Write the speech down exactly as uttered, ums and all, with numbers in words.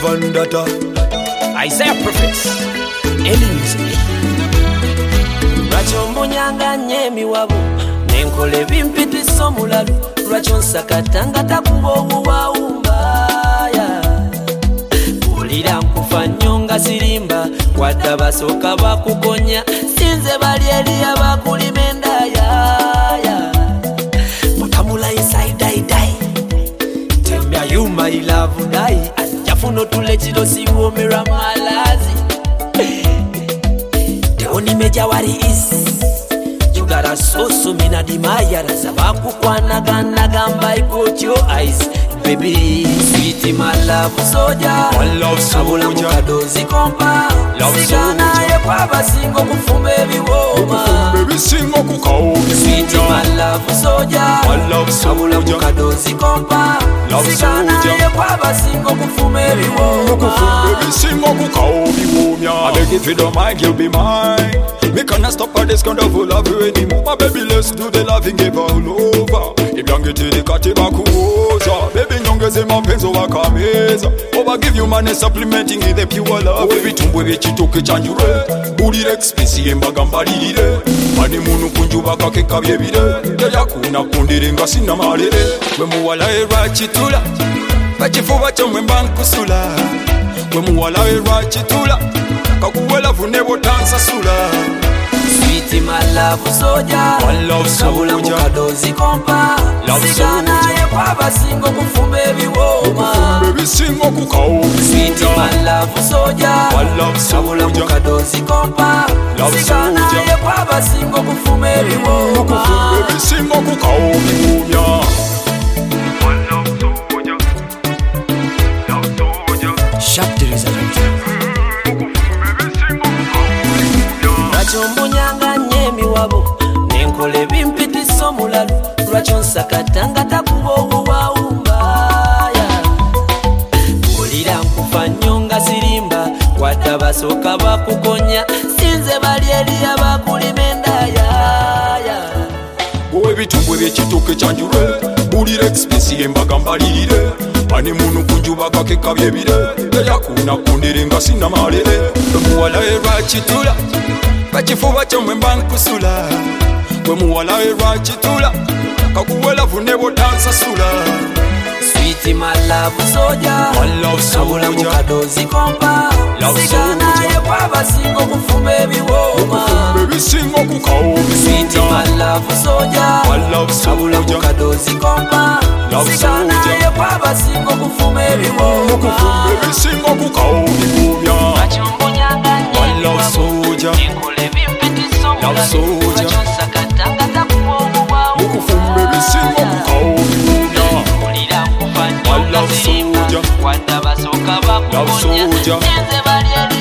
Vendetta, Isaiah Prophets, Elins. Racho munyanga nyemi wabu, nenkole bimpiti somulalu. Racho nsakatanga takubowu wa umbaya. Ulira nkufa nyonga sirimba, watabasoka bakukonya. Sinze bali eliya bakulimenda ya. Mutamula inside die die. Tembea you my love die. Jafuno tule chilo siwo mira malazi. The only major worry is you got a so-so mina di maya. Sabaku kwa naga naga mba put your eyes. Baby, sweetie my love soldier. My love soldier. Kabula mukadozi kompa. Love Sigana soldier. ye kwaba singo kufume biwoma. Baby singo kukao. Sweetie my love soldier. My love Kabula soldier. mukadozi kompa. Love Sigana soldier. ye kwaba singo kufume biwoma. Baby singo kukao biwomya. I beg if you don't mind, you'll be mine. Me can't stop at this kind of love you anymore. My baby, let's do the loving give all over. Iblange the katiba kuoza. Baby nyongeze mapenzo wakameza. Over give you money supplementing with the pure love. Baby tumbwe bechitoke chanjure. Buri expensive embaga mbalire. Mani munu kunjuba kakeka byebire. Yaya kuna kundirenga sina malere. Mwe muwala era chitula. Bachifuba chomwe mbankusula. Mwe muwala era chitula. Kakuwela vunebo dansa sula. Sweetie my love soldier. My love Kabula soldier. mukadozi kompa. Love Sigana soldier. ye kwaba singo kufume biwoma. Baby singo kukao. Sweetie my love soldier. My love Kabula soldier. mukadozi kompa. Love Sigana soldier. ye kwaba singo kufume biwoma. Baby singo kukao biwomya. Sharp the result. Racho munyanga nyemi wabo. Nenkole bimpiti somulalu. Racho nsakatanga takubowu wa umbaya. Ulira nkufa nyonga sirimba. Watabasoka bakukonya. Sinze bali eliya bakulimenda ya. Wowe bitumbwe byekitoke kyanjure. Buri expensive embaga mbalire. Mani munu kunjuba kakeka byebire. Yaya kuna kundirenga sina malere. Muwala era chitula. Bachifuba chomwe mbankusula. Gwe muwala era chitula. Kakuwela vunebo dansa sula. Sweetie my love soldier. My love Kabula soldier. mukadozi kompa. Love Sigana soldier. ye kwaba singo kufume biwoma. Baby singo kukao Sweetie biwomya. my love soldier. My love Kabula soldier. mukadozi kompa. Love Sigana soldier. ye kwaba singo kufume biwoma. Baby singo kukao biwomya. Achumbunyanga My love soldier. Nikole bimpiti somula. Love soldier. Achonsakatanga takubowu wa Mukufumbe bisingo kukao biwomya. Ulira nkufa My love nyonga sirimba. soldier. Watabasoka Love bakukonya. soldier. Sinze bali eliya